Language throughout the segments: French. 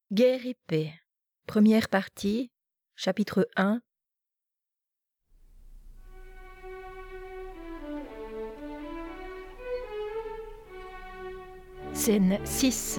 Guerre et paix. Première partie, chapitre 1. Scène 6.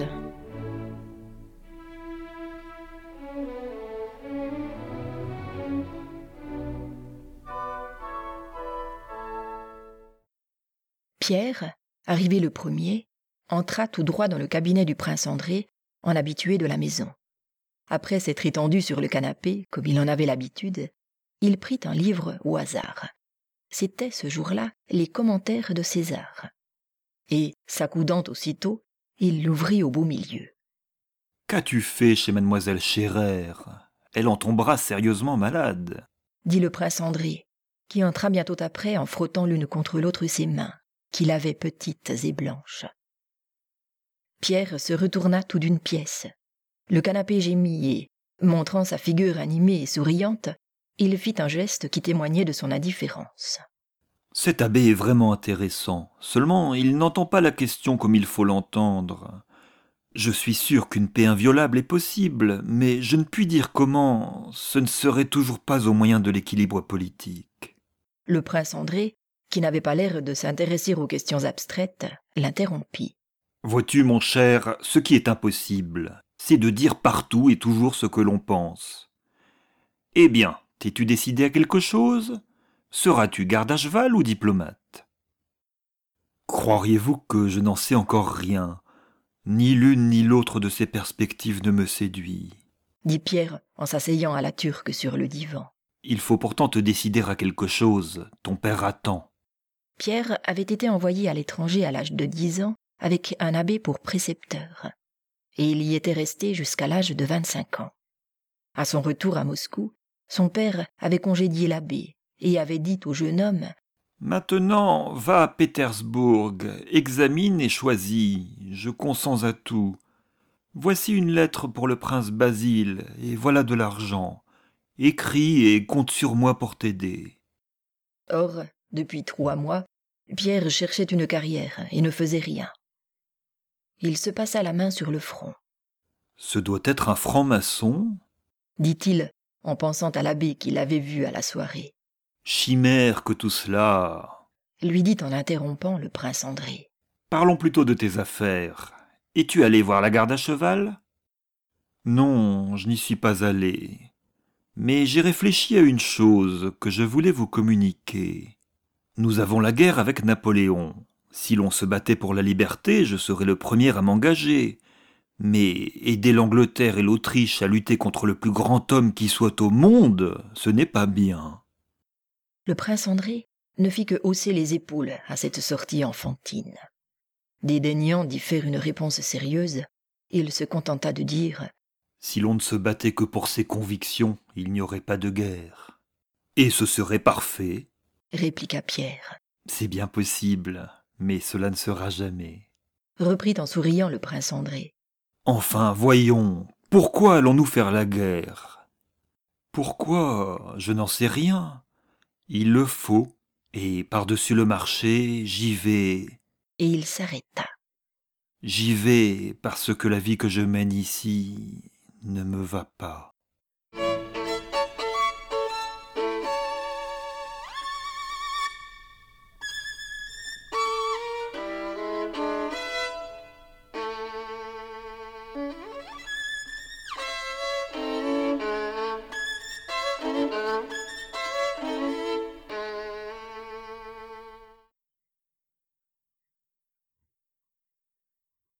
Pierre, arrivé le premier, entra tout droit dans le cabinet du prince André, en habitué de la maison. Après s'être étendu sur le canapé, comme il en avait l'habitude, il prit un livre au hasard. C'étaient ce jour-là les commentaires de César. Et, s'accoudant aussitôt, il l'ouvrit au beau milieu. « Qu'as-tu fait chez mademoiselle Scherer ? Elle en tombera sérieusement malade. » dit le prince André, qui entra bientôt après en frottant l'une contre l'autre ses mains, qu'il avait petites et blanches. Pierre se retourna tout d'une pièce. Le canapé gémit et, montrant sa figure animée et souriante, il fit un geste qui témoignait de son indifférence. « Cet abbé est vraiment intéressant, seulement il n'entend pas la question comme il faut l'entendre. Je suis sûr qu'une paix inviolable est possible, mais je ne puis dire comment, ce ne serait toujours pas au moyen de l'équilibre politique. » Le prince André, qui n'avait pas l'air de s'intéresser aux questions abstraites, l'interrompit. « Vois-tu, mon cher, ce qui est impossible, c'est de dire partout et toujours ce que l'on pense. Eh bien, t'es-tu décidé à quelque chose ? Seras-tu garde à cheval ou diplomate ? Croiriez-vous que je n'en sais encore rien ? Ni l'une ni l'autre de ces perspectives ne me séduit. » dit Pierre en s'asseyant à la turque sur le divan. « Il faut pourtant te décider à quelque chose, ton père attend. » Pierre avait été envoyé à l'étranger à l'âge de 10 ans avec un abbé pour précepteur, et il y était resté jusqu'à l'âge de 25 ans. À son retour à Moscou, son père avait congédié l'abbé et avait dit au jeune homme « Maintenant, va à Pétersbourg, examine et choisis, je consens à tout. Voici une lettre pour le prince Basile, et voilà de l'argent. Écris et compte sur moi pour t'aider. » Or, depuis 3 mois, Pierre cherchait une carrière et ne faisait rien. Il se passa la main sur le front. « Ce doit être un franc-maçon, » dit-il en pensant à l'abbé qu'il avait vu à la soirée. « Chimère que tout cela. » lui dit en interrompant le prince André. « Parlons plutôt de tes affaires. Es-tu allé voir la garde à cheval ? » ?»« Non, je n'y suis pas allé. Mais j'ai réfléchi à une chose que je voulais vous communiquer. Nous avons la guerre avec Napoléon. Si l'on se battait pour la liberté, je serais le premier à m'engager. Mais aider l'Angleterre et l'Autriche à lutter contre le plus grand homme qui soit au monde, ce n'est pas bien. » Le prince André ne fit que hausser les épaules à cette sortie enfantine. Dédaignant d'y faire une réponse sérieuse, il se contenta de dire « Si l'on ne se battait que pour ses convictions, il n'y aurait pas de guerre. Et ce serait parfait. » répliqua Pierre. « C'est bien possible, mais cela ne sera jamais. » reprit en souriant le prince André. « Enfin, voyons, pourquoi allons-nous faire la guerre ? Pourquoi ? Je n'en sais rien. Il le faut, et par-dessus le marché, j'y vais. » Et il s'arrêta. « J'y vais parce que la vie que je mène ici ne me va pas. »